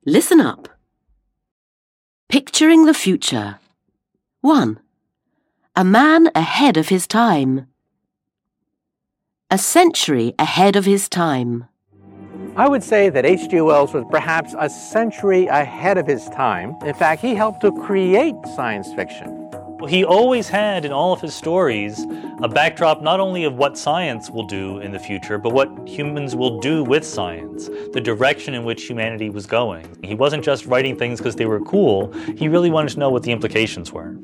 Listen up. Picturing the future. 1. A man ahead of his time. A century ahead of his time. I would say that H.G. Wells was perhaps a century ahead of his time. In fact, he helped to create science fiction. He always had in all of his stories a backdrop not only of what science will do in the future, but what humans will do with science, the direction in which humanity was going. He wasn't just writing things because they were cool, he really wanted to know what the implications were.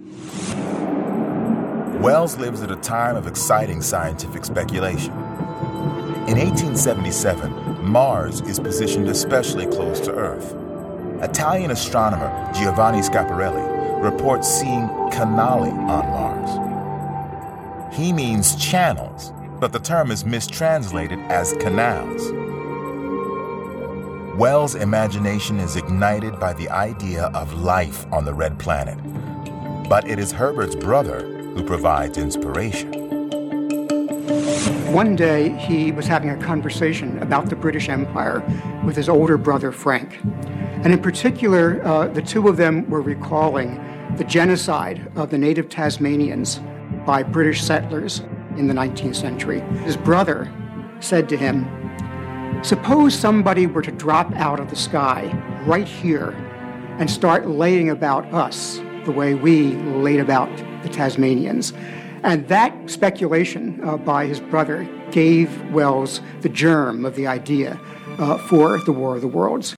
Wells lives at a time of exciting scientific speculation. In 1877, Mars is positioned especially close to Earth. Italian astronomer Giovanni Schiaparelli reports seeing canali on Mars. He means channels, but the term is mistranslated as canals. Wells' imagination is ignited by the idea of life on the red planet, but it is Herbert's brother who provides inspiration. One day, he was having a conversation about the British Empire with his older brother, Frank. And in particular, the two of them were recalling the genocide of the native Tasmanians by British settlers in the 19th century. His brother said to him, "Suppose somebody were to drop out of the sky right here and start laying about us the way we laid about the Tasmanians." And that speculation by his brother gave Wells the germ of the idea for the War of the Worlds.